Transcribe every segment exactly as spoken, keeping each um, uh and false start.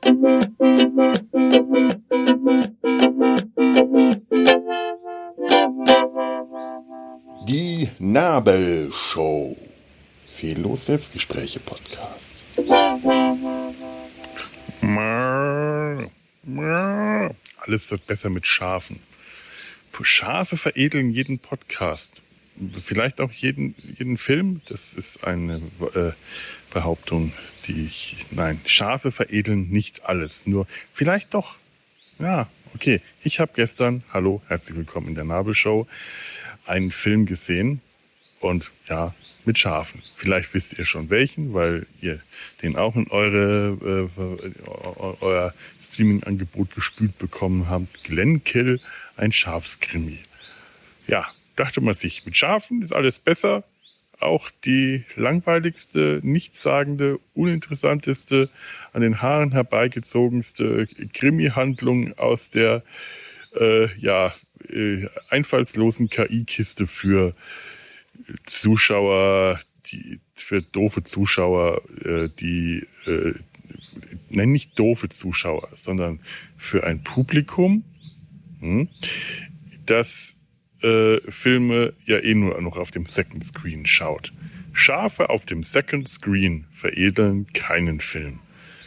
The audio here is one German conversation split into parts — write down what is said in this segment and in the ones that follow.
Die Nabelshow. Fehllos Selbstgespräche Podcast. Alles wird besser mit Schafen. Schafe veredeln jeden Podcast. Vielleicht auch jeden, jeden Film. Das ist eine äh, Behauptung, die ich... Nein, Schafe veredeln nicht alles. Nur vielleicht doch. Ja, okay. Ich habe gestern, hallo, herzlich willkommen in der Nabelshow, einen Film gesehen. Und ja, mit Schafen. Vielleicht wisst ihr schon welchen, weil ihr den auch in eure äh, euer Streaming-Angebot gespült bekommen habt. Glenkill, ein Schafskrimi. Ja, dachte man sich, mit Schafen ist alles besser. Auch die langweiligste, nichtssagende, uninteressanteste, an den Haaren herbeigezogenste Krimi-Handlung aus der äh, ja äh, einfallslosen K I-Kiste für Zuschauer, die für doofe Zuschauer, äh, die äh, nein, nicht doofe Zuschauer, sondern für ein Publikum, hm, das äh, Filme ja eh nur noch auf dem Second Screen schaut. Schafe auf dem Second Screen veredeln keinen Film.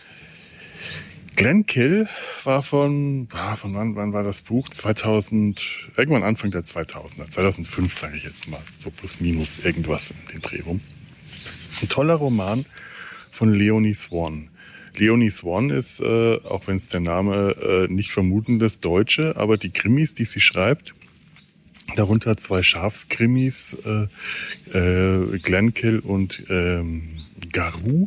Glenkill war von, war von wann, wann war das Buch? zweitausend, irgendwann Anfang der zweitausender, zweitausendfünf sage ich jetzt mal, so plus minus irgendwas in den Dreh rum. Ein toller Roman von Leonie Swan. Leonie Swan ist, äh, auch wenn es der Name äh, nicht vermuten lässt, Deutsche, aber die Krimis, die sie schreibt, darunter zwei Schafskrimis, äh, äh, Glenkill und ähm, Garou,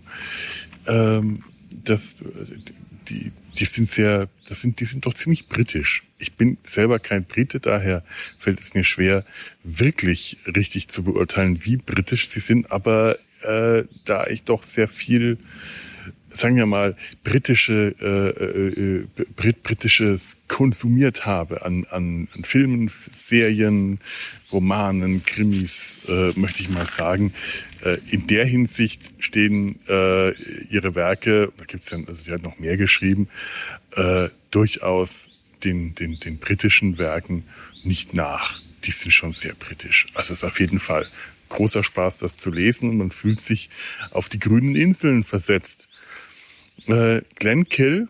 ähm, das Die, die sind sehr, das sind, die sind doch ziemlich britisch. Ich bin selber kein Brite, daher fällt es mir schwer, wirklich richtig zu beurteilen, wie britisch sie sind. Aber äh, da ich doch sehr viel, sagen wir mal, britische, äh, äh, Brit, britisches konsumiert habe an, an, an Filmen, Serien, Romanen, Krimis, äh, möchte ich mal sagen. Äh, in der Hinsicht stehen äh, ihre Werke, da gibt's dann, also sie hat noch mehr geschrieben, äh, durchaus den, den, den britischen Werken nicht nach. Die sind schon sehr britisch. Also es ist auf jeden Fall großer Spaß, das zu lesen, und man fühlt sich auf die grünen Inseln versetzt. Äh, Glenkill,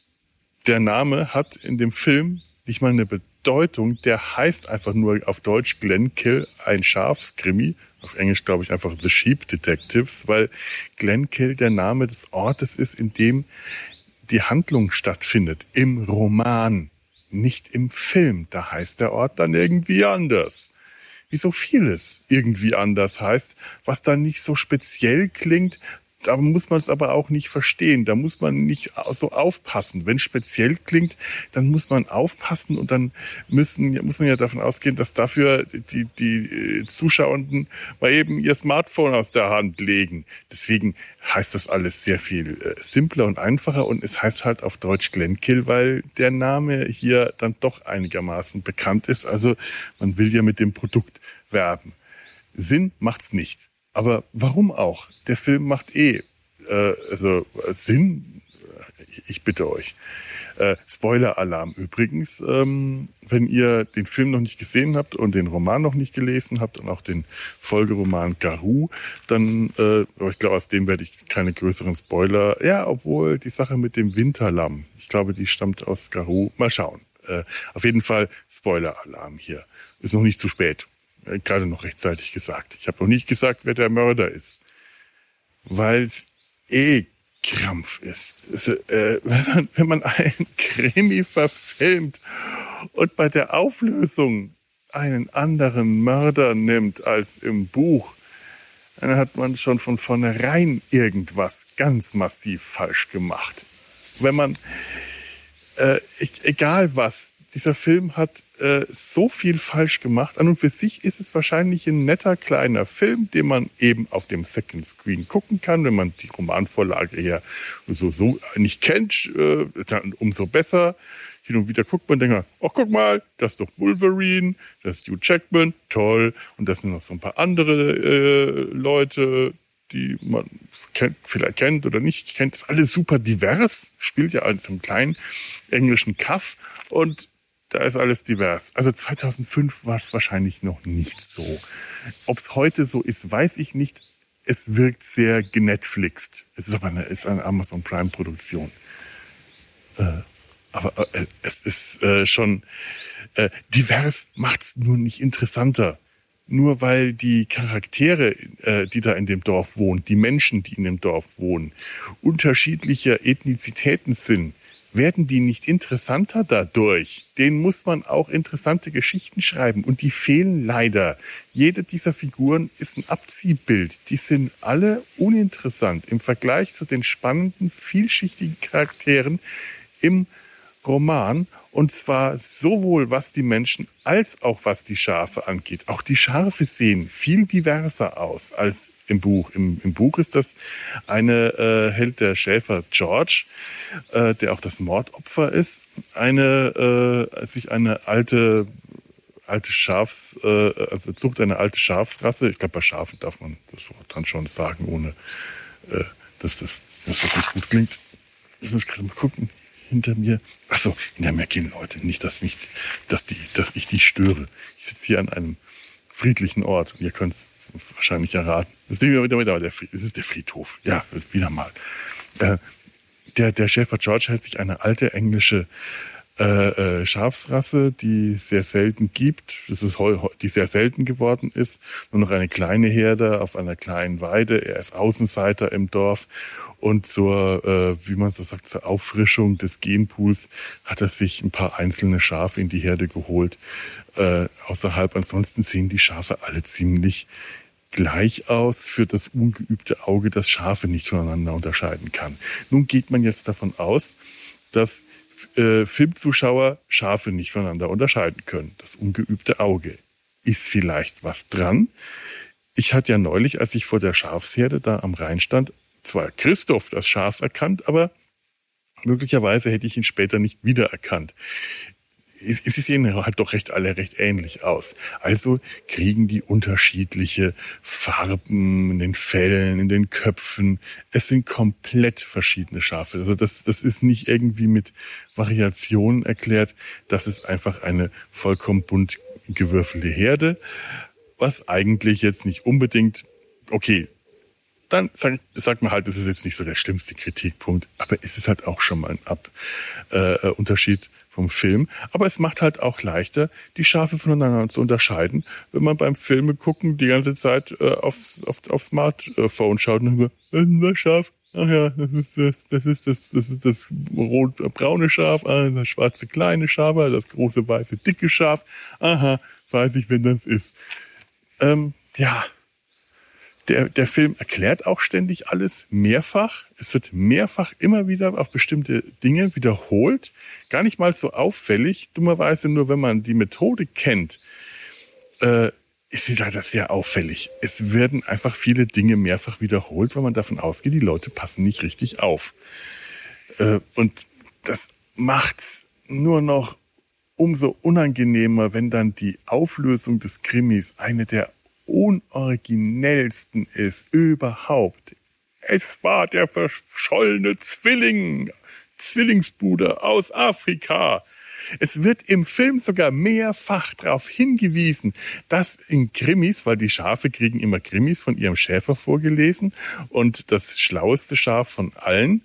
der Name hat in dem Film nicht mal eine Bedeutung. Der heißt einfach nur auf Deutsch Glenkill, ein Schafskrimi. Auf Englisch glaube ich einfach The Sheep Detectives, weil Glenkill der Name des Ortes ist, in dem die Handlung stattfindet. Im Roman, nicht im Film. Da heißt der Ort dann irgendwie anders. Wie so vieles irgendwie anders heißt, was dann nicht so speziell klingt. Da muss man es aber auch nicht verstehen. Da muss man nicht so aufpassen. Wenn speziell klingt, dann muss man aufpassen, und dann müssen, muss man ja davon ausgehen, dass dafür die, die Zuschauenden mal eben ihr Smartphone aus der Hand legen. Deswegen heißt das alles sehr viel simpler und einfacher, und es heißt halt auf Deutsch Glenkill, weil der Name hier dann doch einigermaßen bekannt ist. Also man will ja mit dem Produkt werben. Sinn macht's nicht. Aber warum auch? Der Film macht eh äh, also Sinn. Ich bitte euch. Äh, Spoiler-Alarm übrigens. Ähm, wenn ihr den Film noch nicht gesehen habt und den Roman noch nicht gelesen habt und auch den Folgeroman Garou, dann, äh, ich glaube, aus dem werde ich keine größeren Spoiler. Ja, obwohl die Sache mit dem Winterlamm, ich glaube, die stammt aus Garou. Mal schauen. Äh, auf jeden Fall Spoiler-Alarm hier. Ist noch nicht zu spät. Gerade noch rechtzeitig gesagt. Ich habe noch nicht gesagt, wer der Mörder ist. Weil es eh Krampf ist. Es, äh, wenn, man, wenn man einen Krimi verfilmt und bei der Auflösung einen anderen Mörder nimmt als im Buch, dann hat man schon von vornherein irgendwas ganz massiv falsch gemacht. Wenn man, äh, egal was, dieser Film hat äh, so viel falsch gemacht. An und für sich ist es wahrscheinlich ein netter kleiner Film, den man eben auf dem Second Screen gucken kann, wenn man die Romanvorlage her so, so nicht kennt, äh, dann umso besser. Hin und wieder guckt man und denkt, oh, guck mal, das ist doch Wolverine, das ist Hugh Jackman, toll. Und das sind noch so ein paar andere äh, Leute, die man kennt, vielleicht kennt oder nicht kennt, ist alles super divers, spielt ja in so einem kleinen englischen Kaff und da ist alles divers. Also zweitausendfünf war es wahrscheinlich noch nicht so. Ob es heute so ist, weiß ich nicht. Es wirkt sehr genetflixt. Es ist aber eine, ist eine Amazon Prime Produktion. Äh, aber äh, es ist äh, schon äh, divers, macht's nur nicht interessanter. Nur weil die Charaktere, äh, die da in dem Dorf wohnen, die Menschen, die in dem Dorf wohnen, unterschiedlicher Ethnizitäten sind, werden die nicht interessanter dadurch. Denen muss man auch interessante Geschichten schreiben. Und die fehlen leider. Jede dieser Figuren ist ein Abziehbild. Die sind alle uninteressant im Vergleich zu den spannenden, vielschichtigen Charakteren im Roman. Und zwar sowohl was die Menschen als auch was die Schafe angeht. Auch die Schafe sehen viel diverser aus als im Buch. Im, im Buch ist das eine, äh, hält der Schäfer George, äh, der auch das Mordopfer ist, eine, äh, sich eine alte, alte Schafs, äh, also Zucht eine alte Schafsrasse. Ich glaube, bei Schafen darf man das dann schon sagen, ohne, äh, dass das, dass das nicht gut klingt. Ich muss gerade mal gucken. Hinter mir, ach so, hinter mir gehen Leute, nicht, dass mich, dass die, dass ich die störe. Ich sitze hier an einem friedlichen Ort. Ihr könnt es wahrscheinlich erraten. Das ist, wieder, wieder, wieder der, das ist der Friedhof. Ja, wieder mal. Äh, der, der Schäfer George hält sich eine alte englische äh, äh, Schafsrasse, die sehr selten gibt. Das ist die sehr selten geworden ist. Nur noch eine kleine Herde auf einer kleinen Weide. Er ist Außenseiter im Dorf. Und zur, äh, wie man so sagt, zur Auffrischung des Genpools hat er sich ein paar einzelne Schafe in die Herde geholt. Äh, außerhalb, ansonsten sehen die Schafe alle ziemlich gleich aus für das ungeübte Auge, das Schafe nicht voneinander unterscheiden kann. Nun geht man jetzt davon aus, dass äh, Filmzuschauer Schafe nicht voneinander unterscheiden können. Das ungeübte Auge. Ist vielleicht was dran? Ich hatte ja neulich, als ich vor der Schafsherde da am Rhein stand, zwar Christoph das Schaf erkannt, aber möglicherweise hätte ich ihn später nicht wiedererkannt. Sie sehen halt doch recht alle recht ähnlich aus. Also kriegen die unterschiedliche Farben in den Fellen, in den Köpfen. Es sind komplett verschiedene Schafe. Also das, das ist nicht irgendwie mit Variationen erklärt. Das ist einfach eine vollkommen bunt gewürfelte Herde, was eigentlich jetzt nicht unbedingt, okay, dann sagt sag man halt, es ist jetzt nicht so der schlimmste Kritikpunkt, aber es ist halt auch schon mal ein Ab, äh, Unterschied vom Film. Aber es macht halt auch leichter, die Schafe voneinander zu unterscheiden, wenn man beim Filme gucken die ganze Zeit äh, aufs, auf, aufs Smartphone schaut und so, das ist das Schaf. Ach ja, das ist das, das ist das, das ist das rot-braune Schaf, ah, das schwarze kleine Schaf, das große weiße dicke Schaf. Aha, weiß ich, wenn das ist. Ähm, ja. Der, der Film erklärt auch ständig alles mehrfach. Es wird mehrfach immer wieder auf bestimmte Dinge wiederholt. Gar nicht mal so auffällig. Dummerweise nur, wenn man die Methode kennt, äh, ist sie leider sehr auffällig. Es werden einfach viele Dinge mehrfach wiederholt, weil man davon ausgeht, die Leute passen nicht richtig auf. Äh, und das macht's nur noch umso unangenehmer, wenn dann die Auflösung des Krimis eine der unoriginellsten ist überhaupt. Es war der verschollene Zwilling, Zwillingsbruder aus Afrika. Es wird im Film sogar mehrfach darauf hingewiesen, dass in Krimis, weil die Schafe kriegen immer Krimis von ihrem Schäfer vorgelesen und das schlaueste Schaf von allen.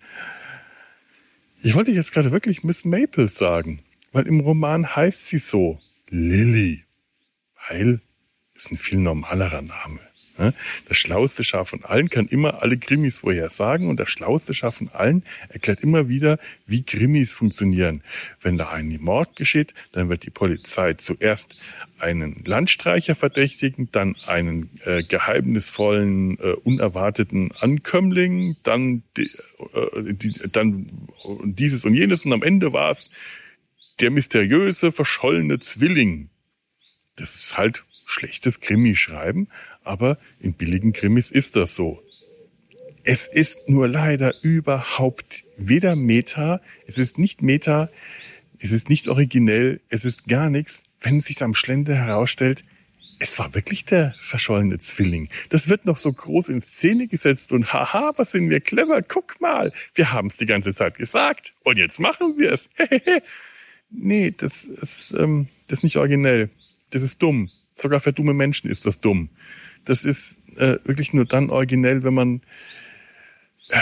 Ich wollte jetzt gerade wirklich Miss Maple sagen, weil im Roman heißt sie so, Lily, weil ist ein viel normalerer Name. Das schlauste Schaf von allen kann immer alle Krimis vorhersagen und das schlauste Schaf von allen erklärt immer wieder, wie Krimis funktionieren. Wenn da ein Mord geschieht, dann wird die Polizei zuerst einen Landstreicher verdächtigen, dann einen äh, geheimnisvollen, äh, unerwarteten Ankömmling, dann, die, äh, die, dann dieses und jenes und am Ende war es der mysteriöse, verschollene Zwilling. Das ist halt schlechtes Krimi-Schreiben, aber in billigen Krimis ist das so. Es ist nur leider überhaupt weder Meta, es ist nicht Meta, es ist nicht originell, es ist gar nichts, wenn sich am Schlende herausstellt, es war wirklich der verschollene Zwilling. Das wird noch so groß in Szene gesetzt und haha, was sind wir clever, guck mal, wir haben es die ganze Zeit gesagt und jetzt machen wir es. Nee, das ist, ähm, das ist nicht originell. Das ist dumm. Sogar für dumme Menschen ist das dumm. Das ist äh, wirklich nur dann originell, wenn man äh,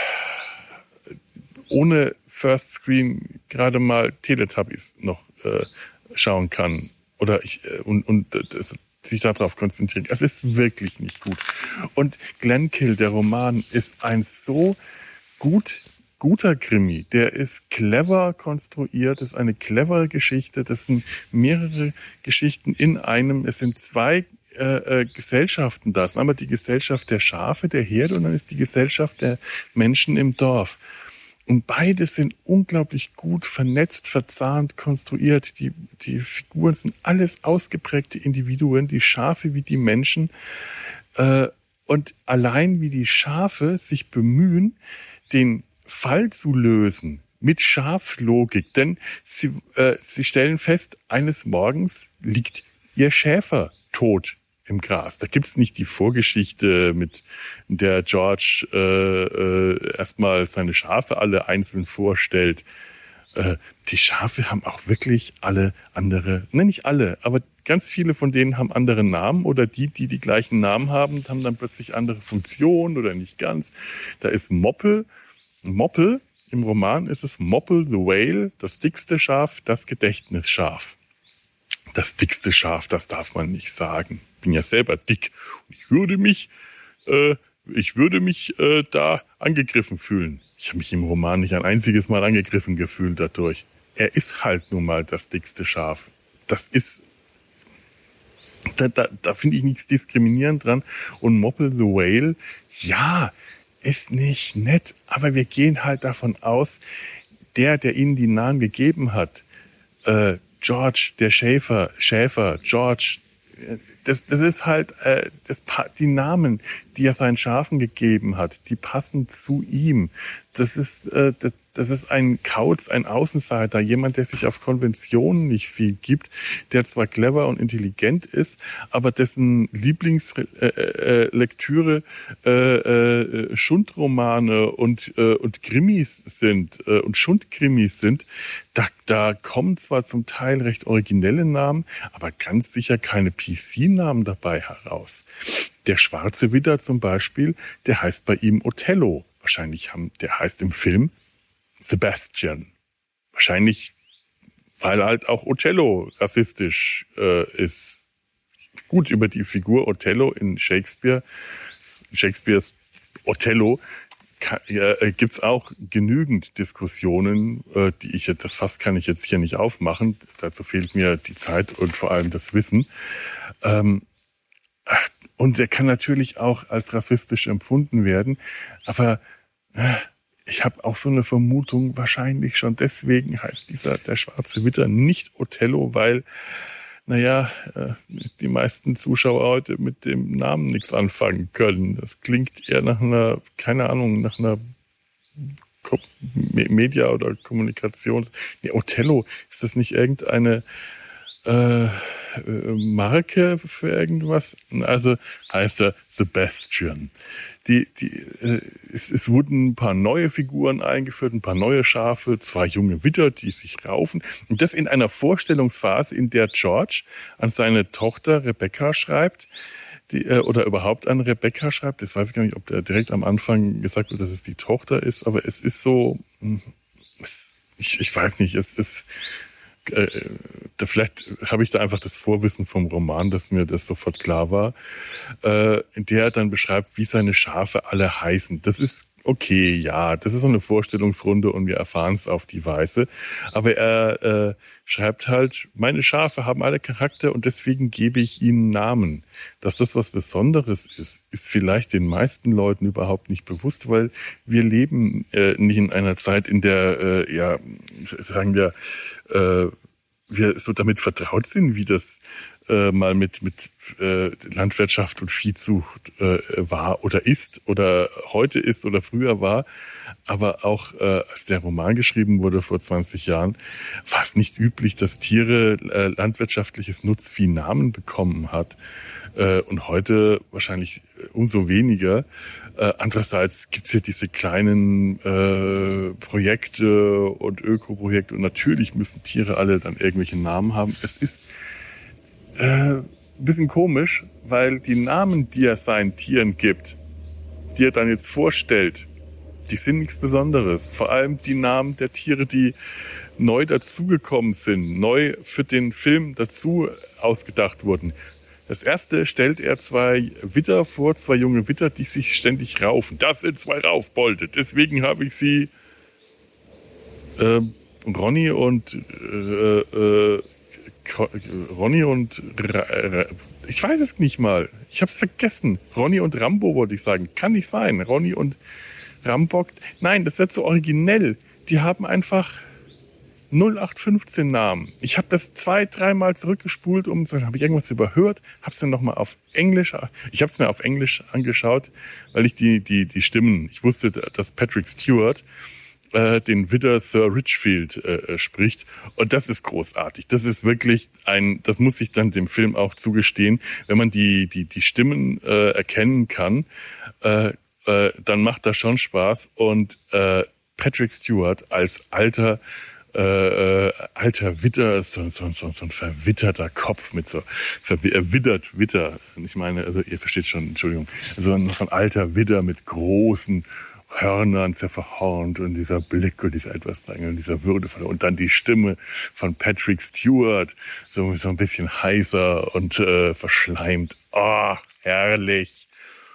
ohne First Screen gerade mal Teletubbies noch äh, schauen kann. Oder ich äh, und, und äh, das, sich darauf konzentrieren. Es ist wirklich nicht gut. Und Glennkill, der Roman, ist ein so gut guter Krimi. Der ist clever konstruiert, ist eine clevere Geschichte. Das sind mehrere Geschichten in einem. Es sind zwei äh, äh, Gesellschaften da. Es ist einmal die Gesellschaft der Schafe, der Herde, und dann ist die Gesellschaft der Menschen im Dorf. Und beide sind unglaublich gut vernetzt, verzahnt, konstruiert. Die, die Figuren sind alles ausgeprägte Individuen, die Schafe wie die Menschen. Äh, und allein wie die Schafe sich bemühen, den Fall zu lösen mit Schafslogik. Denn sie, äh, sie stellen fest, eines Morgens liegt ihr Schäfer tot im Gras. Da gibt's nicht die Vorgeschichte, mit der George äh, äh, erstmal seine Schafe alle einzeln vorstellt. Äh, die Schafe haben auch wirklich alle andere, ne, nicht alle, aber ganz viele von denen haben andere Namen, oder die, die die gleichen Namen haben, haben dann plötzlich andere Funktionen oder nicht ganz. Da ist Moppel. Moppel, im Roman ist es Moppel the Whale, das dickste Schaf, das Gedächtnisschaf. Das dickste Schaf, das darf man nicht sagen. Ich bin ja selber dick und ich würde mich, äh, ich würde mich äh, da angegriffen fühlen. Ich habe mich im Roman nicht ein einziges Mal angegriffen gefühlt dadurch. Er ist halt nun mal das dickste Schaf. Das ist, da, da, da finde ich nichts diskriminierend dran. Und Moppel the Whale, ja, ist nicht nett, aber wir gehen halt davon aus, der, der ihnen die Namen gegeben hat, äh, George, der Schäfer, Schäfer, George, das, das ist halt, äh, das, die Namen, die er seinen Schafen gegeben hat, die passen zu ihm. Das ist, äh, das, das ist ein Kauz, ein Außenseiter, jemand, der sich auf Konventionen nicht viel gibt, der zwar clever und intelligent ist, aber dessen Lieblingslektüre äh, äh, äh, Schundromane und, äh, und Krimis sind äh, und Schundkrimis sind. Da, da kommen zwar zum Teil recht originelle Namen, aber ganz sicher keine P C-Namen dabei heraus. Der Schwarze Widder zum Beispiel, der heißt bei ihm Othello. Wahrscheinlich haben, der heißt im Film Sebastian. Wahrscheinlich, weil halt auch Othello rassistisch äh, ist. Gut, über die Figur Othello in Shakespeare, Shakespeares Othello, äh, gibt's auch genügend Diskussionen, äh, die ich, das Fass kann ich jetzt hier nicht aufmachen. Dazu fehlt mir die Zeit und vor allem das Wissen. Ähm, und der kann natürlich auch als rassistisch empfunden werden, aber äh, ich habe auch so eine Vermutung, wahrscheinlich schon deswegen heißt dieser der Schwarze Widder nicht Othello, weil, naja, die meisten Zuschauer heute mit dem Namen nichts anfangen können. Das klingt eher nach einer, keine Ahnung, nach einer Media- oder Kommunikations... Nee, Othello, ist das nicht irgendeine äh, Marke für irgendwas? Also heißt er Sebastian. Die, die, äh, es, es wurden ein paar neue Figuren eingeführt, ein paar neue Schafe, zwei junge Widder, die sich raufen. Und das in einer Vorstellungsphase, in der George an seine Tochter Rebecca schreibt, die, äh, oder überhaupt an Rebecca schreibt. Das weiß ich gar nicht, ob der direkt am Anfang gesagt wird, dass es die Tochter ist, aber es ist so, es, ich, ich weiß nicht, es ist, äh, da, vielleicht habe ich da einfach das Vorwissen vom Roman, dass mir das sofort klar war, äh, in der er dann beschreibt, wie seine Schafe alle heißen. Das ist okay, ja, das ist so eine Vorstellungsrunde und wir erfahren es auf die Weise. Aber er äh, schreibt halt, meine Schafe haben alle Charakter und deswegen gebe ich ihnen Namen. Dass das was Besonderes ist, ist vielleicht den meisten Leuten überhaupt nicht bewusst, weil wir leben äh, nicht in einer Zeit, in der, äh, ja, sagen wir, äh, wir so damit vertraut sind, wie das äh, mal mit mit äh, Landwirtschaft und Viehzucht äh, war oder ist oder heute ist oder früher war. aber auch äh, als der Roman geschrieben wurde vor zwanzig Jahren, war es nicht üblich, dass Tiere äh, landwirtschaftliches Nutzvieh Namen bekommen hat. Äh, und heute wahrscheinlich umso weniger. Äh, andererseits gibt's hier diese kleinen äh, Projekte und Ökoprojekte und natürlich müssen Tiere alle dann irgendwelche Namen haben. Es ist äh, ein bisschen komisch, weil die Namen, die er seinen Tieren gibt, die er dann jetzt vorstellt, die sind nichts Besonderes. Vor allem die Namen der Tiere, die neu dazugekommen sind, neu für den Film dazu ausgedacht wurden. Das erste stellt er zwei Widder vor, zwei junge Widder, die sich ständig raufen. Das sind zwei Raufbolde, deswegen habe ich sie äh, Ronny und äh, äh, Ronny und Ra- ich weiß es nicht mal. Ich habe es vergessen. Ronny und Rambo wollte ich sagen. Kann nicht sein. Ronny und Rambock. Nein, das wird so originell. Die haben einfach null acht fünfzehn Namen. Ich habe das zwei, dreimal zurückgespult, um so, habe ich irgendwas überhört, habe es dann nochmal auf Englisch, ich habe es mir auf Englisch angeschaut, weil ich die die die Stimmen, ich wusste, dass Patrick Stewart äh, den Widder Sir Richfield äh, spricht und das ist großartig. Das ist wirklich ein, das muss ich dann dem Film auch zugestehen, wenn man die die die Stimmen äh, erkennen kann, äh, äh, dann macht das schon Spaß und äh, Patrick Stewart als alter Äh, äh, alter Widder, so, so, so, so ein verwitterter Kopf mit so verwittert Witter. Ich meine, also ihr versteht schon, Entschuldigung, so ein, so ein alter Widder mit großen Hörnern, sehr verhornt und dieser Blick und dieser etwas und dieser Würdevolle und dann die Stimme von Patrick Stewart, so so ein bisschen heiser und äh, verschleimt. Oh, herrlich.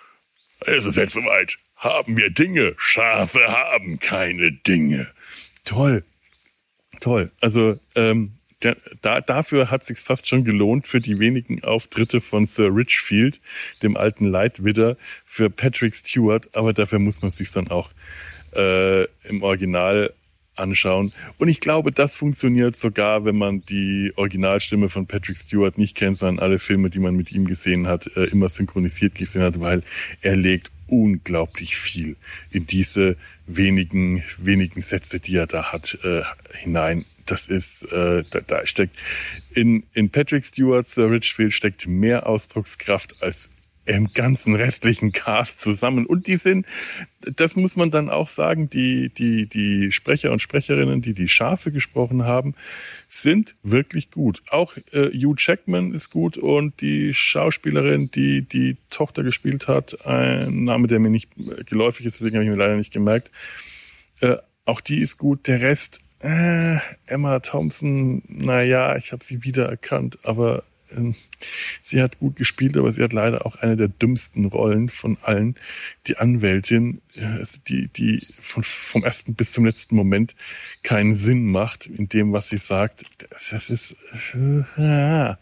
Es ist jetzt soweit. Haben wir Dinge? Schafe haben keine Dinge. Toll. Toll. Also ähm, der, da, dafür hat sich's fast schon gelohnt für die wenigen Auftritte von Sir Richfield, dem alten Leitwidder, für Patrick Stewart. Aber dafür muss man sich's dann auch äh, im Original anschauen. Und ich glaube, das funktioniert sogar, wenn man die Originalstimme von Patrick Stewart nicht kennt, sondern alle Filme, die man mit ihm gesehen hat, äh, immer synchronisiert gesehen hat, weil er legt unglaublich viel in diese wenigen wenigen Sätze, die er da hat, äh, hinein. Das ist, äh, da, da steckt in in Patrick Stewart, Sir Richfield steckt mehr Ausdruckskraft als im ganzen restlichen Cast zusammen. Und die sind, das muss man dann auch sagen, die die die Sprecher und Sprecherinnen, die die Schafe gesprochen haben, sind wirklich gut. Auch äh, Hugh Jackman ist gut und die Schauspielerin, die die Tochter gespielt hat, ein Name, der mir nicht geläufig ist, deswegen habe ich mir leider nicht gemerkt, äh, auch die ist gut. Der Rest, äh, Emma Thompson, naja, ich habe sie wiedererkannt, aber äh, sie hat gut gespielt, aber sie hat leider auch eine der dümmsten Rollen von allen. Die Anwältin, äh, die die von, vom ersten bis zum letzten Moment keinen Sinn macht in dem, was sie sagt. Das, das ist äh, ah.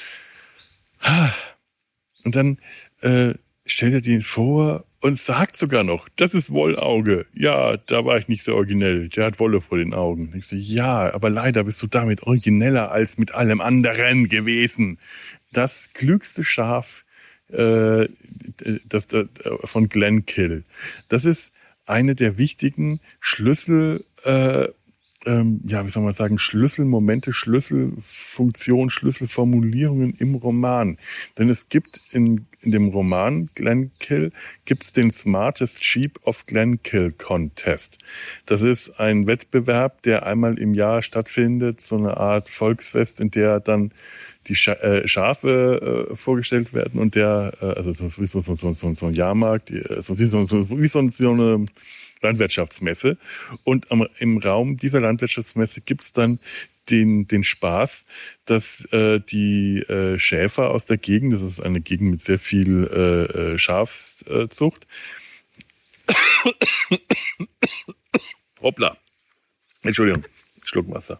Und dann äh, stellt er den vor und sagt sogar noch, das ist Wollauge. Ja, da war ich nicht so originell. Der hat Wolle vor den Augen. Ich so, ja, aber leider bist du damit origineller als mit allem anderen gewesen. Das klügste Schaf äh, das, das, von Glenkill. Das ist eine der wichtigen Schlüssel, äh, ähm, ja, wie soll man sagen, Schlüsselmomente, Schlüsselfunktionen, Schlüsselformulierungen im Roman. Denn es gibt in, in dem Roman Glenkill gibt's den Smartest Sheep of Glenkill Contest. Das ist ein Wettbewerb, der einmal im Jahr stattfindet, so eine Art Volksfest, in der dann die Scha- äh, Schafe äh, vorgestellt werden und der, äh, also so wie so, so, so, so, so ein Jahrmarkt, äh, so wie so, so, wie so, so eine Landwirtschaftsmesse. Und am, im Raum dieser Landwirtschaftsmesse gibt's dann den den Spaß, dass äh, die äh, Schäfer aus der Gegend, das ist eine Gegend mit sehr viel äh, Schafszucht, hoppla, Entschuldigung, Schluck Wasser.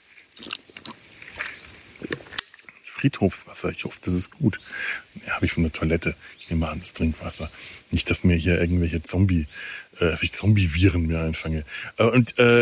Friedhofswasser, ich hoffe, das ist gut. Ja, habe ich von der Toilette. Ich nehme an, das Trinkwasser. Nicht, dass mir hier irgendwelche Zombie, äh, dass ich Zombie-Viren mir einfange. Äh, und äh,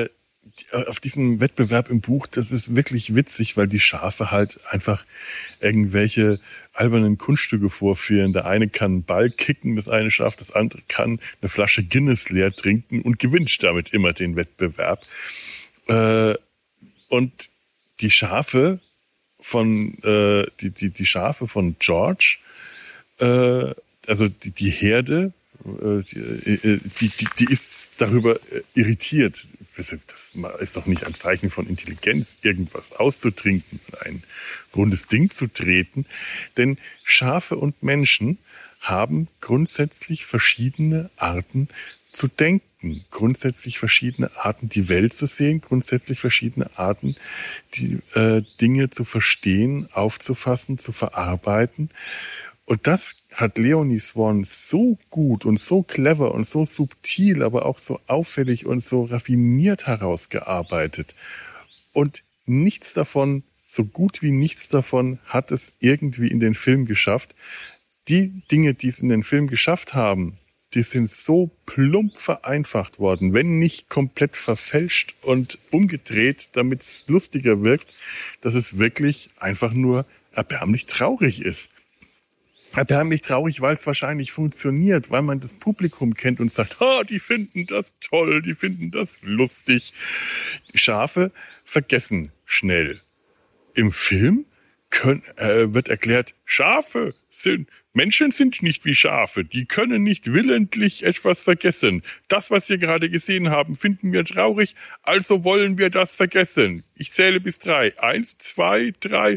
auf diesem Wettbewerb im Buch, das ist wirklich witzig, weil die Schafe halt einfach irgendwelche albernen Kunststücke vorführen. Der eine kann einen Ball kicken, das eine Schaf, das andere kann eine Flasche Guinness leer trinken und gewinnt damit immer den Wettbewerb. Äh, und die Schafe von äh, die die die Schafe von George, äh, also die die Herde, äh, die, die die die ist darüber irritiert. Das ist doch nicht ein Zeichen von Intelligenz, irgendwas auszutrinken, ein rundes Ding zu treten. Denn Schafe und Menschen haben grundsätzlich verschiedene Arten zu denken, grundsätzlich verschiedene Arten, die Welt zu sehen, grundsätzlich verschiedene Arten, die äh, Dinge zu verstehen, aufzufassen, zu verarbeiten. Und das hat Leonie Swann so gut und so clever und so subtil, aber auch so auffällig und so raffiniert herausgearbeitet. Und nichts davon, so gut wie nichts davon, hat es irgendwie in den Film geschafft. Die Dinge, die es in den Film geschafft haben, die sind so plump vereinfacht worden, wenn nicht komplett verfälscht und umgedreht, damit es lustiger wirkt, dass es wirklich einfach nur erbärmlich traurig ist. Erbärmlich traurig, weil es wahrscheinlich funktioniert, weil man das Publikum kennt und sagt, ha, die finden das toll, die finden das lustig. Schafe vergessen schnell. Im Film können, äh, wird erklärt, Schafe sind, Menschen sind nicht wie Schafe, die können nicht willentlich etwas vergessen. Das, was wir gerade gesehen haben, finden wir traurig, also wollen wir das vergessen. Ich zähle bis drei. Eins, zwei, drei.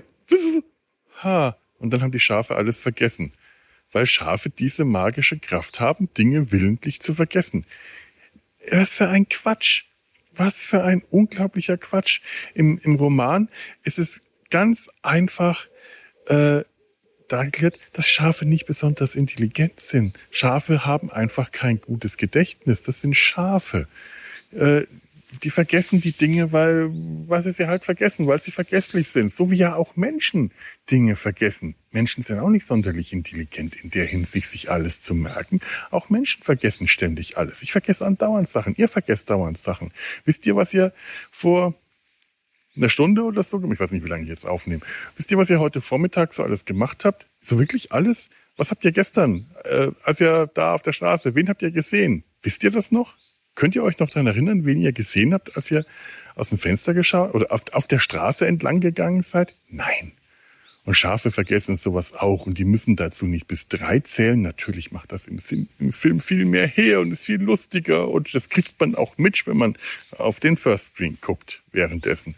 Ha. Und dann haben die Schafe alles vergessen, weil Schafe diese magische Kraft haben, Dinge willentlich zu vergessen. Was für ein Quatsch. Was für ein unglaublicher Quatsch. Im, im Roman ist es ganz einfach äh, dargelegt, dass Schafe nicht besonders intelligent sind. Schafe haben einfach kein gutes Gedächtnis. Das sind Schafe. Äh, die vergessen die Dinge, weil, weil sie sie halt vergessen, weil sie vergesslich sind. So wie ja auch Menschen Dinge vergessen. Menschen sind auch nicht sonderlich intelligent in der Hinsicht, sich alles zu merken. Auch Menschen vergessen ständig alles. Ich vergesse andauernd Sachen. Ihr vergesst dauernd Sachen. Wisst ihr, was ihr vor einer Stunde oder so, ich weiß nicht, wie lange ich jetzt aufnehme, wisst ihr, was ihr heute Vormittag so alles gemacht habt? So wirklich alles? Was habt ihr gestern, äh, als ihr da auf der Straße, wen habt ihr gesehen? Wisst ihr das noch? Könnt ihr euch noch daran erinnern, wen ihr gesehen habt, als ihr aus dem Fenster geschaut oder auf, auf der Straße entlang gegangen seid? Nein. Und Schafe vergessen sowas auch und die müssen dazu nicht bis drei zählen. Natürlich macht das im, im Film viel mehr her und ist viel lustiger und das kriegt man auch mit, wenn man auf den First Screen guckt währenddessen.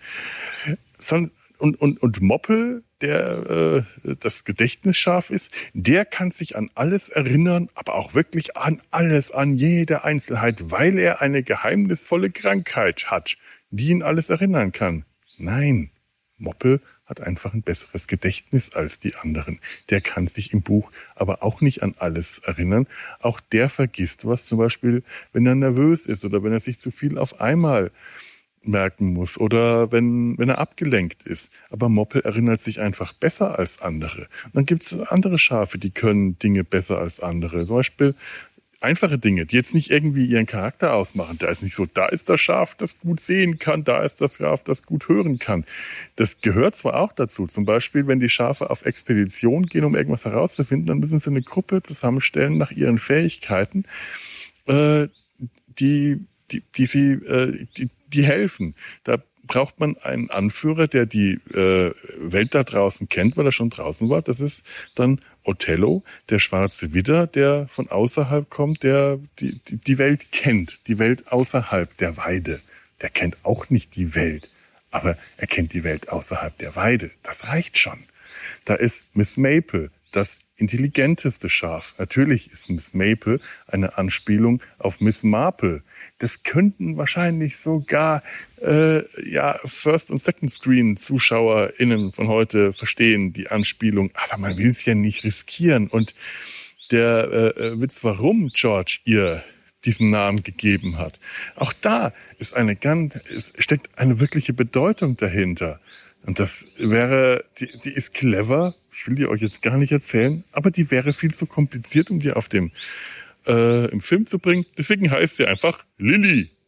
Und, und, und Moppel, der äh, das Gedächtnisschaf ist, der kann sich an alles erinnern, aber auch wirklich an alles, an jede Einzelheit, weil er eine geheimnisvolle Krankheit hat, die ihn alles erinnern kann. Nein, Moppel hat einfach ein besseres Gedächtnis als die anderen. Der kann sich im Buch aber auch nicht an alles erinnern. Auch der vergisst was, zum Beispiel, wenn er nervös ist oder wenn er sich zu viel auf einmal merken muss oder wenn, wenn er abgelenkt ist. Aber Moppel erinnert sich einfach besser als andere. Und dann gibt es andere Schafe, die können Dinge besser als andere. Zum Beispiel einfache Dinge, die jetzt nicht irgendwie ihren Charakter ausmachen. Da ist nicht so, da ist das Schaf, das gut sehen kann, da ist das Schaf, das gut hören kann. Das gehört zwar auch dazu. Zum Beispiel, wenn die Schafe auf Expedition gehen, um irgendwas herauszufinden, dann müssen sie eine Gruppe zusammenstellen nach ihren Fähigkeiten, äh, die, die, die sie, äh, die, die helfen. Da braucht man einen Anführer, der die äh, Welt da draußen kennt, weil er schon draußen war. Das ist dann Othello, der schwarze Widder, der von außerhalb kommt, der die, die, die Welt kennt, die Welt außerhalb der Weide. Der kennt auch nicht die Welt, aber er kennt die Welt außerhalb der Weide. Das reicht schon. Da ist Miss Maple, das intelligenteste Schaf. Natürlich ist Miss Maple eine Anspielung auf Miss Marple. Das könnten wahrscheinlich sogar äh, ja First- und Second-Screen-ZuschauerInnen von heute verstehen, die Anspielung. Aber man will es ja nicht riskieren. Und der äh, Witz, warum George ihr diesen Namen gegeben hat, auch da ist eine ganz, es steckt eine wirkliche Bedeutung dahinter. Und das wäre, die, die ist clever. Ich will die euch jetzt gar nicht erzählen, aber die wäre viel zu kompliziert, um die auf dem äh, im Film zu bringen. Deswegen heißt sie einfach Lily.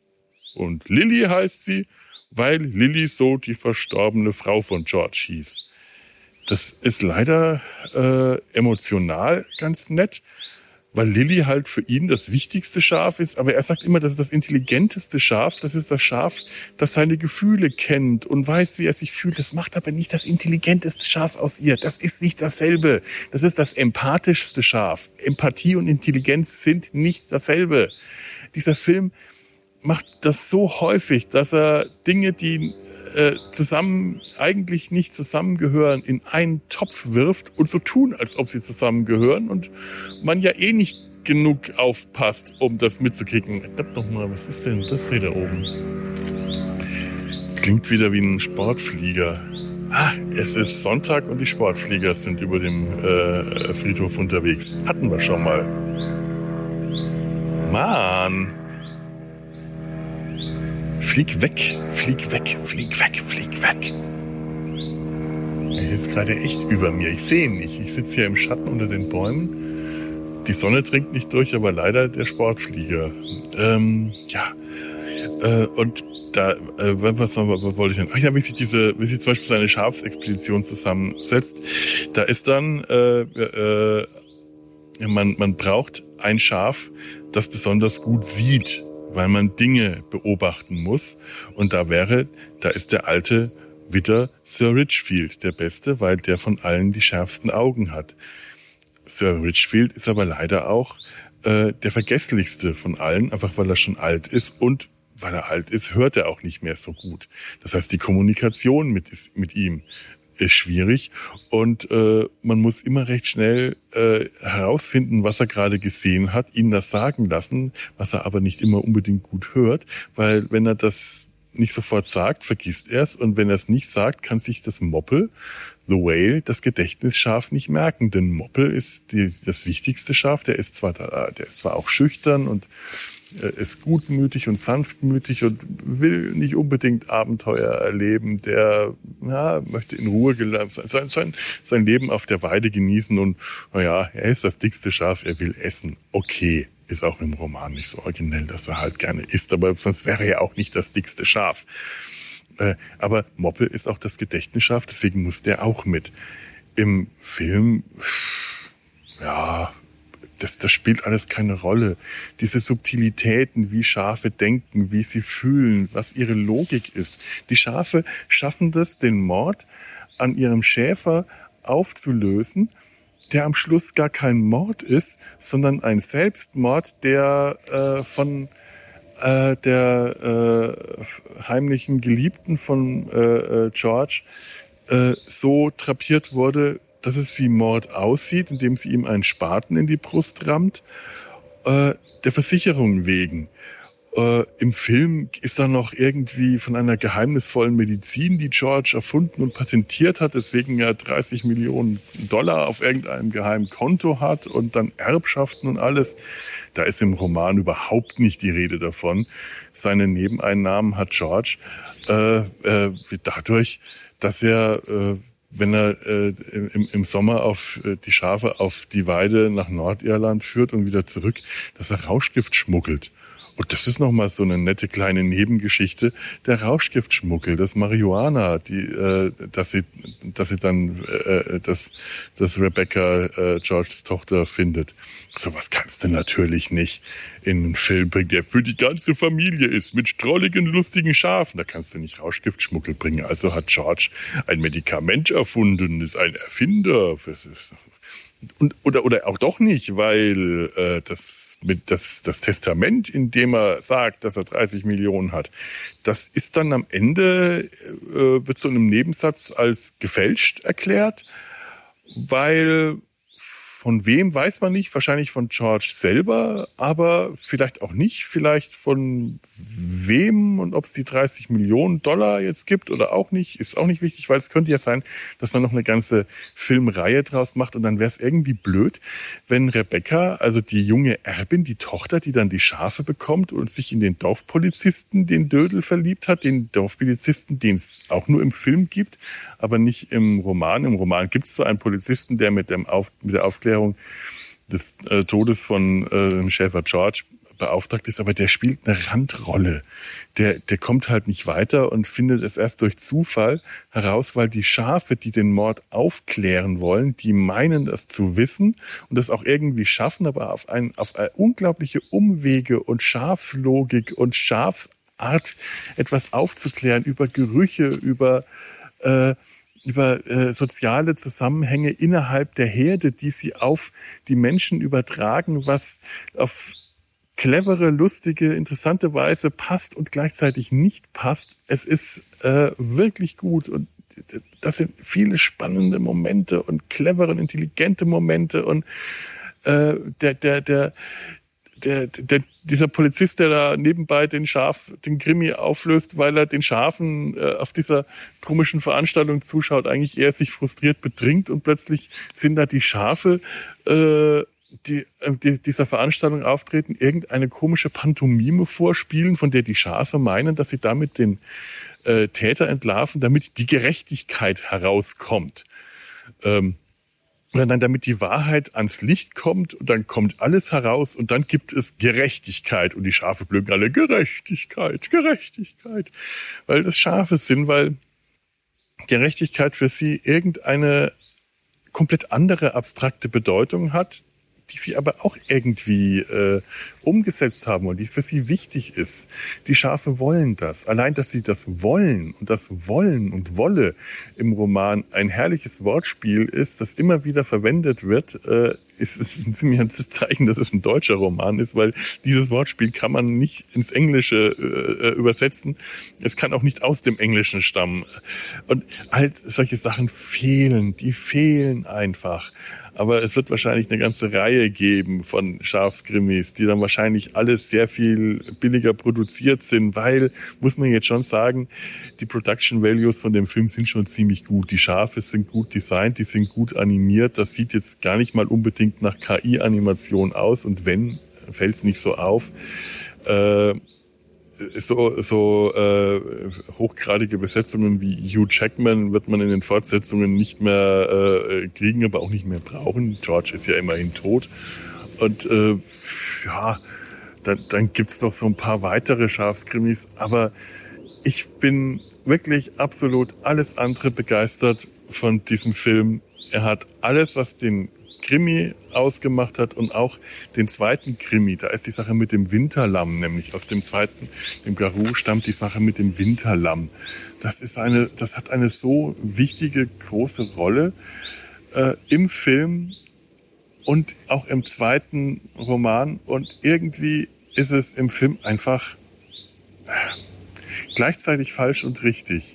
Und Lily heißt sie, weil Lily so die verstorbene Frau von George hieß. Das ist leider äh, emotional ganz nett, weil Lily halt für ihn das wichtigste Schaf ist. Aber er sagt immer, das ist das intelligenteste Schaf. Das ist das Schaf, das seine Gefühle kennt und weiß, wie er sich fühlt. Das macht aber nicht das intelligenteste Schaf aus ihr. Das ist nicht dasselbe. Das ist das empathischste Schaf. Empathie und Intelligenz sind nicht dasselbe. Dieser Film macht das so häufig, dass er Dinge, die äh, zusammen eigentlich nicht zusammengehören, in einen Topf wirft und so tun, als ob sie zusammengehören und man ja eh nicht genug aufpasst, um das mitzukriegen. Verdammt noch mal, was ist denn das hier da oben? Klingt wieder wie ein Sportflieger. Ah, es ist Sonntag und die Sportflieger sind über dem äh, Friedhof unterwegs. Hatten wir schon mal. Mann! Flieg weg, flieg weg, flieg weg, flieg weg. Er ist gerade echt über mir. Ich sehe ihn nicht. Ich sitze hier im Schatten unter den Bäumen. Die Sonne dringt nicht durch, aber leider der Sportflieger. Ähm, ja. Äh, und da, äh, was, was wollte ich denn? Ach ja, wie sich diese, wie sich zum Beispiel seine Schafsexpedition zusammensetzt. Da ist dann, äh, äh, man, man braucht ein Schaf, das besonders gut sieht, weil man Dinge beobachten muss. Und da wäre, da ist der alte Widder Sir Richfield der Beste, weil der von allen die schärfsten Augen hat. Sir Richfield ist aber leider auch äh, der vergesslichste von allen, einfach weil er schon alt ist und weil er alt ist, hört er auch nicht mehr so gut. Das heißt, die Kommunikation mit, ist, mit ihm ist schwierig und äh, man muss immer recht schnell äh, herausfinden, was er gerade gesehen hat, ihn das sagen lassen, was er aber nicht immer unbedingt gut hört, weil wenn er das nicht sofort sagt, vergisst er es und wenn er es nicht sagt, kann sich das Moppel, the Whale, das Gedächtnisschaf nicht merken, denn Moppel ist die, das wichtigste Schaf, der ist zwar da, der ist zwar auch schüchtern und ist gutmütig und sanftmütig und will nicht unbedingt Abenteuer erleben. Der ja, möchte in Ruhe sein, sein, sein Leben auf der Weide genießen und naja, er ist das dickste Schaf, er will essen. Okay, ist auch im Roman nicht so originell, dass er halt gerne isst, aber sonst wäre er ja auch nicht das dickste Schaf. Äh, aber Moppel ist auch das Gedächtnisschaf, deswegen muss der auch mit. Im Film, ja... Das, das spielt alles keine Rolle. Diese Subtilitäten, wie Schafe denken, wie sie fühlen, was ihre Logik ist. Die Schafe schaffen das, den Mord an ihrem Schäfer aufzulösen, der am Schluss gar kein Mord ist, sondern ein Selbstmord, der äh, von äh, der äh, heimlichen Geliebten von äh, George äh, so drapiert wurde, dass es wie Mord aussieht, indem sie ihm einen Spaten in die Brust rammt, äh, der Versicherung wegen. Äh, Im Film ist da noch irgendwie von einer geheimnisvollen Medizin, die George erfunden und patentiert hat, deswegen er dreißig Millionen Dollar auf irgendeinem geheimen Konto hat und dann Erbschaften und alles. Da ist im Roman überhaupt nicht die Rede davon. Seine Nebeneinnahmen hat George äh, äh, dadurch, dass er äh, wenn er äh, im, im Sommer auf äh, die Schafe auf die Weide nach Nordirland führt und wieder zurück, dass er Rauschgift schmuggelt. Und das ist nochmal so eine nette kleine Nebengeschichte. Der Rauschgiftschmuggel, das Marihuana, die, äh, dass sie, dass sie dann, äh, dass, dass Rebecca äh, Georges Tochter findet. Sowas kannst du natürlich nicht in einen Film bringen, der für die ganze Familie ist, mit strolligen, lustigen Schafen. Da kannst du nicht Rauschgiftschmuggel bringen. Also hat George ein Medikament erfunden, ist ein Erfinder. Und, oder, oder auch doch nicht, weil äh, das, mit das, das Testament, in dem er sagt, dass er dreißig Millionen hat, das ist dann am Ende, äh, wird so in einem Nebensatz als gefälscht erklärt, weil von wem weiß man nicht, wahrscheinlich von George selber, aber vielleicht auch nicht, vielleicht von wem und ob es die dreißig Millionen Dollar jetzt gibt oder auch nicht, ist auch nicht wichtig, weil es könnte ja sein, dass man noch eine ganze Filmreihe draus macht und dann wäre es irgendwie blöd, wenn Rebecca, also die junge Erbin, die Tochter, die dann die Schafe bekommt und sich in den Dorfpolizisten, den Dödel, verliebt hat, den Dorfpolizisten, den es auch nur im Film gibt, aber nicht im Roman. Im Roman gibt es so einen Polizisten, der mit, dem Auf, mit der Aufklärung des äh, Todes von äh, Schäfer George beauftragt ist, aber der spielt eine Randrolle. Der, der kommt halt nicht weiter und findet es erst durch Zufall heraus, weil die Schafe, die den Mord aufklären wollen, die meinen, das zu wissen und das auch irgendwie schaffen, aber auf, ein, auf eine unglaubliche Umwege und Schafslogik und Schafsart etwas aufzuklären über Gerüche, über äh, über äh, soziale Zusammenhänge innerhalb der Herde, die sie auf die Menschen übertragen, was auf clevere, lustige, interessante Weise passt und gleichzeitig nicht passt. Es ist äh, wirklich gut und das sind viele spannende Momente und clevere und intelligente Momente und äh, der der der Der, der, dieser Polizist, der da nebenbei den Schaf, den Krimi auflöst, weil er den Schafen äh, auf dieser komischen Veranstaltung zuschaut, eigentlich eher sich frustriert bedrängt und plötzlich sind da die Schafe, äh, die, die dieser Veranstaltung auftreten, irgendeine komische Pantomime vorspielen, von der die Schafe meinen, dass sie damit den äh, Täter entlarven, damit die Gerechtigkeit herauskommt. Ähm, Und dann, damit die Wahrheit ans Licht kommt und dann kommt alles heraus und dann gibt es Gerechtigkeit und die Schafe blöken alle Gerechtigkeit, Gerechtigkeit, weil das Schafe sind, weil Gerechtigkeit für sie irgendeine komplett andere abstrakte Bedeutung hat, die sie aber auch irgendwie äh, umgesetzt haben und die für sie wichtig ist. Die Schafe wollen das. Allein, dass sie das wollen und das Wollen und Wolle im Roman ein herrliches Wortspiel ist, das immer wieder verwendet wird, äh, ist, ist ein ziemliches Zeichen, dass es ein deutscher Roman ist, weil dieses Wortspiel kann man nicht ins Englische äh, übersetzen. Es kann auch nicht aus dem Englischen stammen. Und halt solche Sachen fehlen, die fehlen einfach. Aber es wird wahrscheinlich eine ganze Reihe geben von Schafskrimis, die dann wahrscheinlich alles sehr viel billiger produziert sind, weil, muss man jetzt schon sagen, die Production Values von dem Film sind schon ziemlich gut. Die Schafe sind gut designt, die sind gut animiert. Das sieht jetzt gar nicht mal unbedingt nach K I-Animation aus und wenn, fällt es nicht so auf. Äh, So, so äh, hochgradige Besetzungen wie Hugh Jackman wird man in den Fortsetzungen nicht mehr äh, kriegen, aber auch nicht mehr brauchen. George ist ja immerhin tot. Und äh, ja, dann, dann gibt's noch so ein paar weitere Schafskrimis. Aber ich bin wirklich absolut alles andere begeistert von diesem Film. Er hat alles, was den Krimi ausgemacht hat und auch den zweiten Krimi. Da ist die Sache mit dem Winterlamm, nämlich aus dem zweiten, dem Garou, stammt die Sache mit dem Winterlamm. Das ist eine, das hat eine so wichtige, große Rolle äh, im Film und auch im zweiten Roman und irgendwie ist es im Film einfach äh, gleichzeitig falsch und richtig.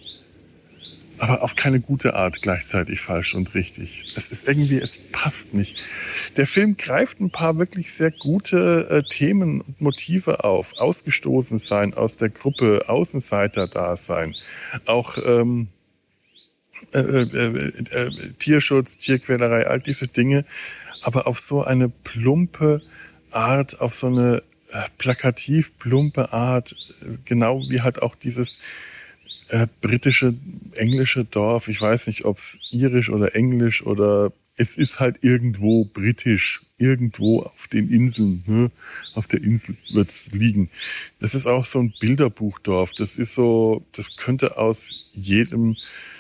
Aber auf keine gute Art gleichzeitig falsch und richtig. Es ist irgendwie, es passt nicht. Der Film greift ein paar wirklich sehr gute äh, Themen und Motive auf. Ausgestoßen sein aus der Gruppe, Außenseiter-Dasein. Auch ähm, äh, äh, äh, Tierschutz, Tierquälerei, all diese Dinge. Aber auf so eine plumpe Art, auf so eine äh, plakativ plumpe Art. Genau wie halt auch dieses Äh, britische, englische Dorf. Ich weiß nicht, ob es irisch oder englisch oder es ist halt irgendwo britisch. Irgendwo auf den Inseln. Ne? Auf der Insel wird's liegen. Das ist auch so ein Bilderbuchdorf. Das ist so, das könnte aus jedem,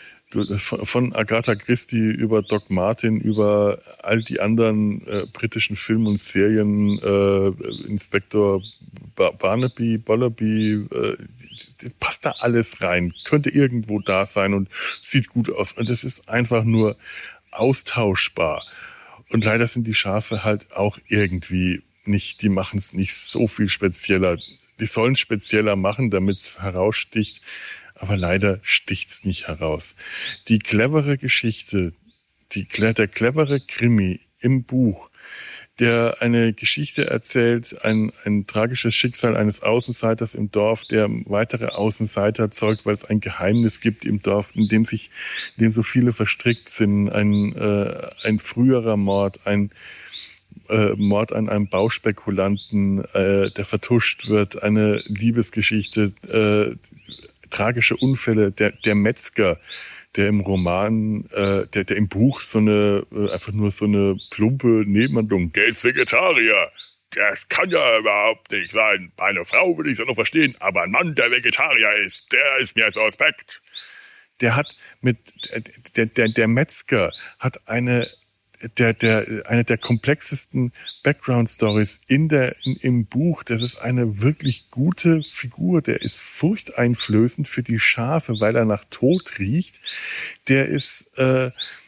von Agatha Christie über Doc Martin, über all die anderen äh, britischen Filme und Serien, äh, Inspektor Barnaby, Bollaby, äh, passt da alles rein, könnte irgendwo da sein und sieht gut aus. Und es ist einfach nur austauschbar. Und leider sind die Schafe halt auch irgendwie nicht, die machen es nicht so viel spezieller. Die sollen spezieller machen, damit es heraussticht. Aber leider sticht's nicht heraus. Die clevere Geschichte, die, der clevere Krimi im Buch, der eine Geschichte erzählt, ein, ein tragisches Schicksal eines Außenseiters im Dorf, der weitere Außenseiter zeugt, weil es ein Geheimnis gibt im Dorf, in dem sich, in dem so viele verstrickt sind, ein, äh, ein früherer Mord, ein äh, Mord an einem Bauspekulanten, äh, der vertuscht wird, eine Liebesgeschichte, äh, tragische Unfälle, der, der Metzger, der im Roman, äh, der, der im Buch so eine, äh, einfach nur so eine plumpe Nebenhandlung, der ist Vegetarier, das kann ja überhaupt nicht sein. Bei einer Frau würde ich es ja noch verstehen, aber ein Mann, der Vegetarier ist, der ist mir suspekt. Der hat mit, der, der, der Metzger hat eine, der, der, eine der komplexesten Background-Stories in der, in, im Buch. Das ist eine wirklich gute Figur. Der ist furchteinflößend für die Schafe, weil er nach Tod riecht. Der ist, äh,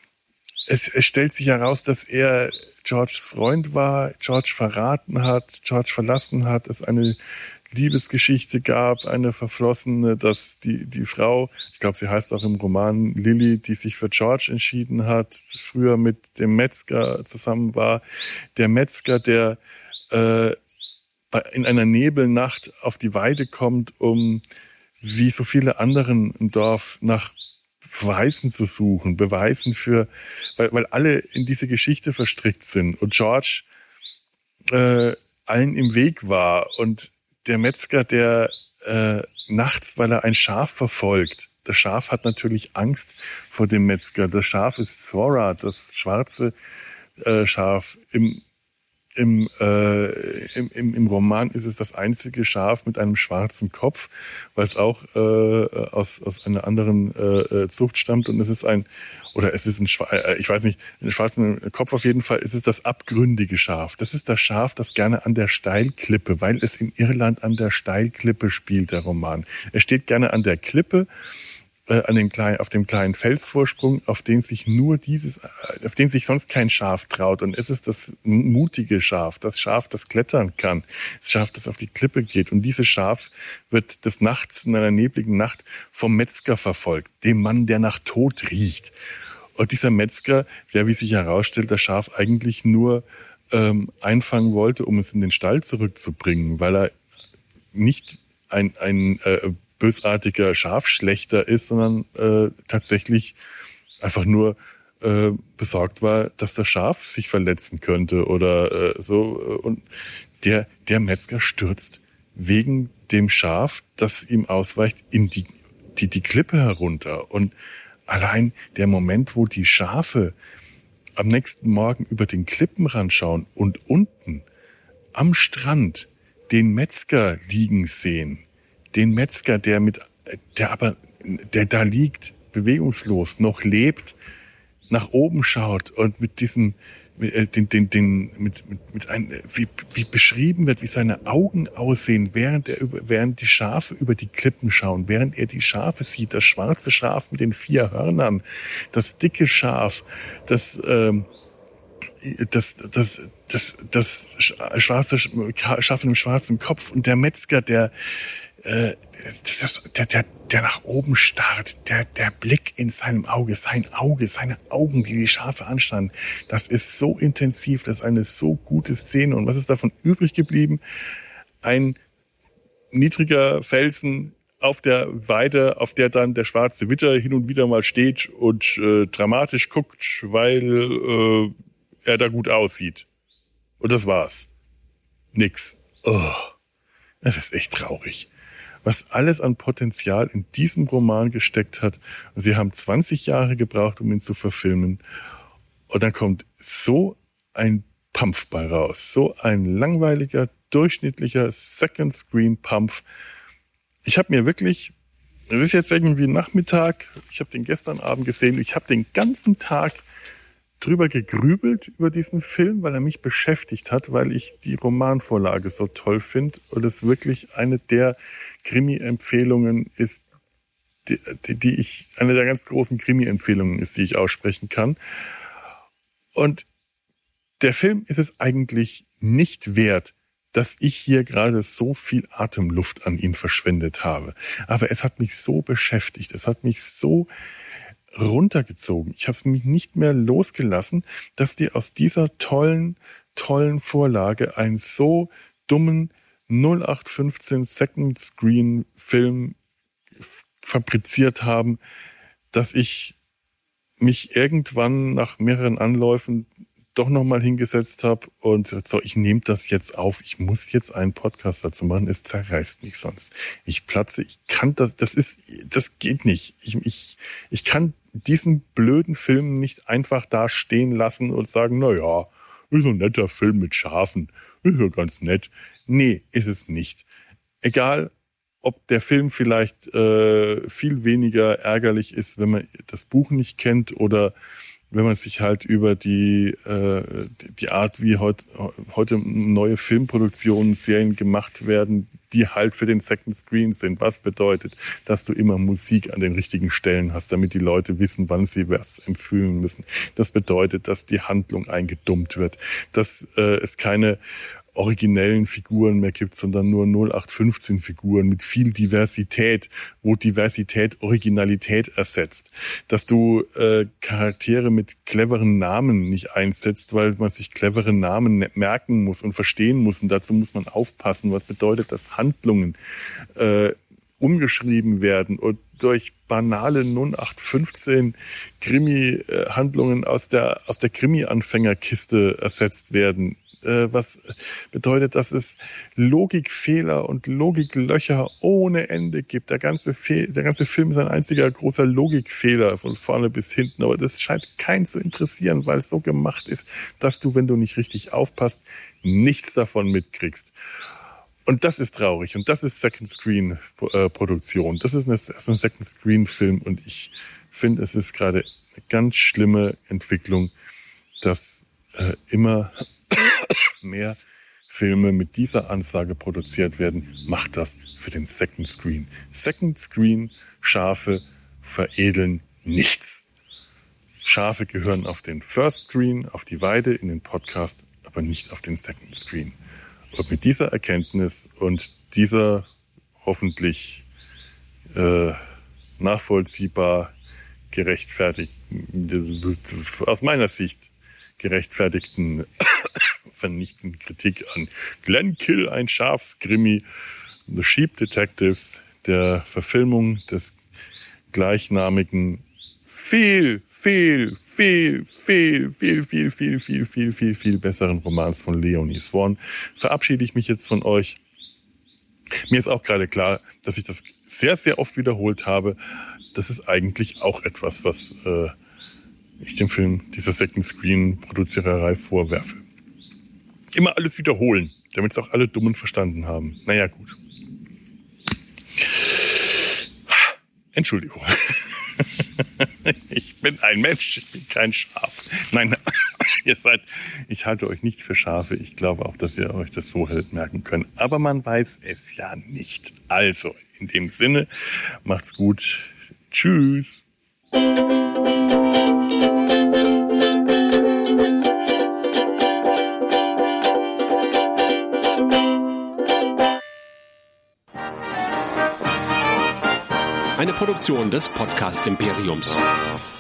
es, es stellt sich heraus, dass er Georges Freund war, George verraten hat, George verlassen hat, es eine Liebesgeschichte gab, eine verflossene, dass die, die Frau, ich glaube, sie heißt auch im Roman Lily, die sich für George entschieden hat, früher mit dem Metzger zusammen war. Der Metzger, der äh, in einer Nebelnacht auf die Weide kommt, um wie so viele anderen im Dorf nach Beweisen zu suchen, Beweisen für, weil, weil alle in diese Geschichte verstrickt sind und George äh, allen im Weg war und der Metzger, der äh, nachts, weil er ein Schaf verfolgt, das Schaf hat natürlich Angst vor dem Metzger. Das Schaf ist Zora, das schwarze äh, Schaf. Im, im, äh, im, im, im Roman ist es das einzige Schaf mit einem schwarzen Kopf, weil es auch äh, aus, aus einer anderen äh, Zucht stammt. Und es ist ein, oder es ist ein, ich weiß nicht, ein schwarzen Kopf auf jeden Fall, ist es das abgründige Schaf. Das ist das Schaf, das gerne an der Steilklippe, weil es in Irland an der Steilklippe spielt, der Roman. Es steht gerne an der Klippe, äh, an dem kleinen, auf dem kleinen Felsvorsprung, auf den sich nur dieses, auf den sich sonst kein Schaf traut. Und es ist das mutige Schaf, das Schaf, das klettern kann, das Schaf, das auf die Klippe geht. Und dieses Schaf wird des Nachts, in einer nebligen Nacht, vom Metzger verfolgt, dem Mann, der nach Tod riecht. Und dieser Metzger, der, wie sich herausstellt, das Schaf eigentlich nur ähm, einfangen wollte, um es in den Stall zurückzubringen, weil er nicht ein, ein äh, bösartiger Schafschlechter ist, sondern äh, tatsächlich einfach nur äh, besorgt war, dass das Schaf sich verletzen könnte oder äh, so. Und der, der Metzger stürzt wegen dem Schaf, das ihm ausweicht, in die, die, die Klippe herunter. Und allein der Moment, wo die Schafe am nächsten Morgen über den Klippenrand schauen und unten am Strand den Metzger liegen sehen, den Metzger, der mit, der aber, der da liegt, bewegungslos, noch lebt, nach oben schaut und mit diesem, den, den, den, mit, mit, mit ein, wie, wie beschrieben wird, wie seine Augen aussehen, während er über, während die Schafe über die Klippen schauen, während er die Schafe sieht, das schwarze Schaf mit den vier Hörnern, das dicke Schaf, das, ähm, das, das, das, das schwarze Schaf mit dem schwarzen Kopf und der Metzger, der, äh, das, der, der, der nach oben starrt, der, der Blick in seinem Auge, sein Auge, seine Augen, die die Schafe anstarren, das ist so intensiv, das ist eine so gute Szene. Und was ist davon übrig geblieben? Ein niedriger Felsen auf der Weide, auf der dann der schwarze Witter hin und wieder mal steht und äh, dramatisch guckt, weil äh, er da gut aussieht. Und das war's. Nix. Oh, das ist echt traurig. Was alles an Potenzial in diesem Roman gesteckt hat. Und sie haben zwanzig Jahre gebraucht, um ihn zu verfilmen. Und dann kommt so ein Pampf bei raus. So ein langweiliger, durchschnittlicher Second-Screen-Pampf. Ich habe mir wirklich, es ist jetzt irgendwie Nachmittag, ich habe den gestern Abend gesehen, ich habe den ganzen Tag drüber gegrübelt über diesen Film, weil er mich beschäftigt hat, weil ich die Romanvorlage so toll finde und es wirklich eine der Krimi-Empfehlungen ist, die, die ich, eine der ganz großen Krimi-Empfehlungen ist, die ich aussprechen kann. Und der Film ist es eigentlich nicht wert, dass ich hier gerade so viel Atemluft an ihn verschwendet habe. Aber es hat mich so beschäftigt, es hat mich so runtergezogen. Ich habe es mich nicht mehr losgelassen, dass die aus dieser tollen, tollen Vorlage einen so dummen null acht fünfzehn Second Screen Film fabriziert haben, dass ich mich irgendwann nach mehreren Anläufen doch nochmal hingesetzt habe und so, ich nehme das jetzt auf, ich muss jetzt einen Podcast dazu machen, es zerreißt mich sonst. Ich platze, ich kann das, das ist, das geht nicht. Ich, ich, ich kann diesen blöden Film nicht einfach da stehen lassen und sagen, na ja, ist ein netter Film mit Schafen, ja, ganz nett. Nee, ist es nicht. Egal, ob der Film vielleicht äh, viel weniger ärgerlich ist, wenn man das Buch nicht kennt oder wenn man sich halt über die äh, die Art, wie heut, heute neue Filmproduktionen, Serien gemacht werden, die halt für den Second Screen sind. Was bedeutet, dass du immer Musik an den richtigen Stellen hast, damit die Leute wissen, wann sie was empfühlen müssen. Das bedeutet, dass die Handlung eingedummt wird, dass äh, es keine originellen Figuren mehr gibt, sondern nur null acht fünfzehn Figuren mit viel Diversität, wo Diversität Originalität ersetzt. Dass du äh, Charaktere mit cleveren Namen nicht einsetzt, weil man sich clevere Namen merken muss und verstehen muss. Und dazu muss man aufpassen. Was bedeutet, dass Handlungen äh, umgeschrieben werden und durch banale null acht fünfzehn Krimi-Handlungen aus der, aus der Krimi-Anfängerkiste ersetzt werden. Was bedeutet, dass es Logikfehler und Logiklöcher ohne Ende gibt. Der ganze, Fe- der ganze Film ist ein einziger großer Logikfehler von vorne bis hinten. Aber das scheint keinen zu interessieren, weil es so gemacht ist, dass du, wenn du nicht richtig aufpasst, nichts davon mitkriegst. Und das ist traurig. Und das ist Second Screen äh, Produktion. Das ist, eine, das ist ein Second Screen Film. Und ich finde, es ist gerade eine ganz schlimme Entwicklung, dass äh, immer mehr Filme mit dieser Ansage produziert werden, macht das für den Second Screen. Second Screen Schafe veredeln nichts. Schafe gehören auf den First Screen, auf die Weide, in den Podcast, aber nicht auf den Second Screen. Und mit dieser Erkenntnis und dieser hoffentlich äh, nachvollziehbar gerechtfertigten, aus meiner Sicht gerechtfertigten vernichtenden Kritik an Glenn Kill, ein Schafskrimi, The Sheep Detectives, der Verfilmung des gleichnamigen viel, viel, viel, viel, viel, viel, viel, viel, viel, viel, viel besseren Romans von Leonie Swan, verabschiede ich mich jetzt von euch. Mir ist auch gerade klar, dass ich das sehr, sehr oft wiederholt habe. Das ist eigentlich auch etwas, was äh, ich dem Film dieser Second Screen Produziererei vorwerfe. Immer alles wiederholen, damit es auch alle Dummen verstanden haben. Naja, gut. Entschuldigung. Ich bin ein Mensch, ich bin kein Schaf. Nein, ihr seid, ich halte euch nicht für Schafe. Ich glaube auch, dass ihr euch das so hält merken könnt. Aber man weiß es ja nicht. Also, in dem Sinne, macht's gut. Tschüss. Eine Produktion des Podcast Imperiums.